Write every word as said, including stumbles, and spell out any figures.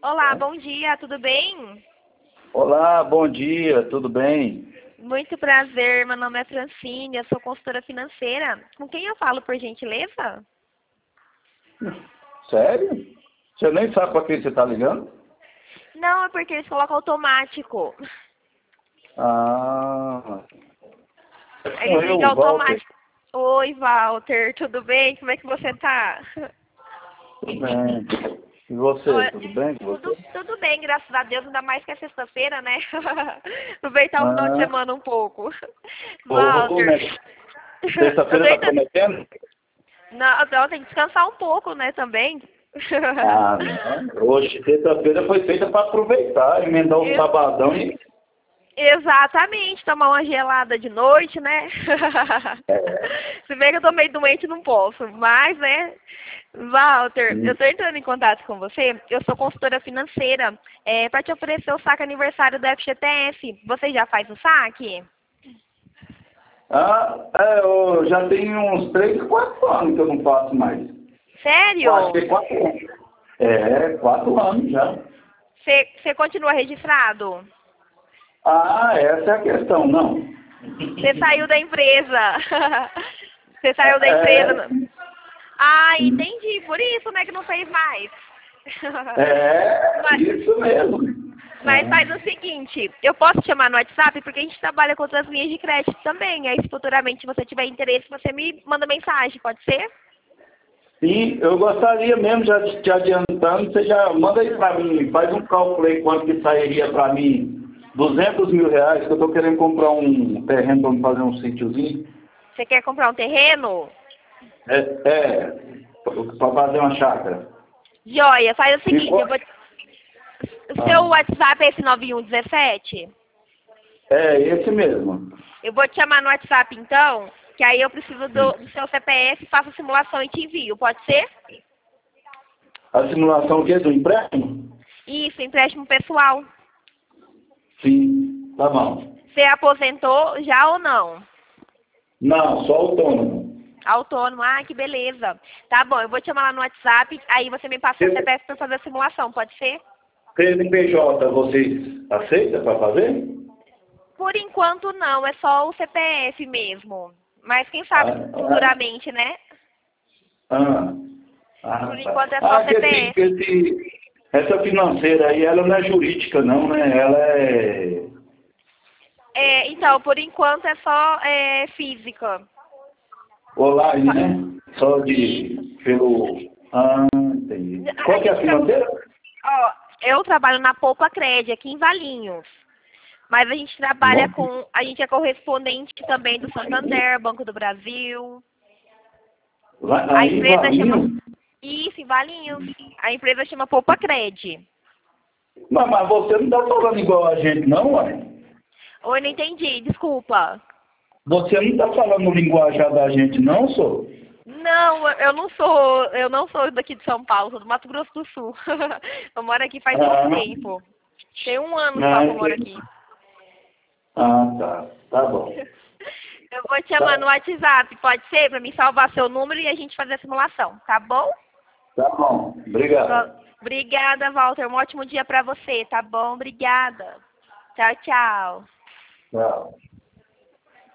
Olá, bom dia, tudo bem? Olá, bom dia, tudo bem? Muito prazer, meu nome é Francine, eu sou consultora financeira. Com quem eu falo, por gentileza? Sério? Você nem sabe para quem você está ligando? Não, é porque eles colocam automático. Ah, Eles sou ligam eu, Walter. automático. Oi, Walter, tudo bem? Como é que você tá? Tudo bem. E você, Olha, tudo bem com tudo, você? tudo bem, graças a Deus, ainda mais que é sexta-feira, né? Aproveitar o final de Ah, semana um pouco. ô, Walter, né? eu Sexta-feira tô tá tentando... prometendo? Não, então tem que descansar um pouco, né, também. Ah, não. Hoje, sexta-feira foi feita para aproveitar, emendar o Ex- sabadão e... Exatamente, tomar uma gelada de noite, né? É, Se bem que eu tô meio doente, não posso, mas, né? Walter, eu sim. tô entrando em contato com você, eu sou consultora financeira, é, para te oferecer o saque aniversário do F G T S. Você já faz o saque? Ah, é, eu já tenho uns três, quatro anos que eu não faço mais. Eu acho que Sério? é quatro anos. É, quatro anos já. Você você continua registrado? Ah, essa é a questão, não. Você saiu da empresa. Você saiu da É, empresa. Ah, entendi. Por isso, né, que não fez mais. é Mas, isso mesmo. mas faz o É. seguinte, eu posso te chamar no WhatsApp porque a gente trabalha com outras linhas de crédito também. Aí, se futuramente você tiver interesse, você me manda mensagem, pode ser? Sim, eu gostaria mesmo, já te adiantando, você já manda aí para mim, faz um cálculo aí quanto que sairia para mim, duzentos mil reais, que eu estou querendo comprar um terreno para me fazer um sítiozinho. Você quer comprar um terreno? É, é para fazer uma chácara. Joia, faz o E seguinte, eu qual- vou... O seu ah, WhatsApp é esse nove um um sete? é esse mesmo. Eu vou te chamar no WhatsApp então, que aí eu preciso do, do seu C P F, faço a simulação e te envio, pode ser? A simulação o quê? Do empréstimo? Isso, empréstimo pessoal. Sim, tá bom. Você aposentou já ou não? Não, só autônomo. Autônomo, ah, que beleza. Tá bom, eu vou te chamar lá no WhatsApp, aí você me passa o seu C P F para fazer a simulação, pode ser? C N P J, vocês aceitam para fazer? Por enquanto não, é só o C P F mesmo. Mas quem sabe Ah, ah, futuramente, né? ah, ah, Por tá. enquanto é só Ah, que esse, C P F. que esse, essa financeira aí, ela não é jurídica não, né? Ela é É, então, por enquanto é só é, física. online, né? Só Isso. de, pelo... Ah, entendi. A Qual que é a gente tra... financeira? Ó, eu trabalho na Poupa Cred, aqui em Valinhos. Mas a gente trabalha Bom, com. A gente é correspondente também do Santander, Banco do Brasil. vai- A aí, empresa chama. Valinho. Isso, em Valinhos. A empresa chama Poupa Cred. Mas, mas você não está falando igual a gente não, ué? Oi, não entendi, desculpa. Você não está falando no linguajar da gente não, sou? Não, eu não sou. Eu não sou daqui de São Paulo, sou do Mato Grosso do Sul. Eu moro aqui faz pouco Ah, tempo. Tem um ano só ah, que eu moro entendi. aqui. Ah, tá. Tá bom. Eu vou te chamar no Tá, WhatsApp, pode ser? Pra mim salvar seu número e a gente fazer a simulação, tá bom? tá bom. Obrigado. Pro- Obrigada, Walter. Um ótimo dia pra você, tá bom? Obrigada. Tchau, tchau. Tchau.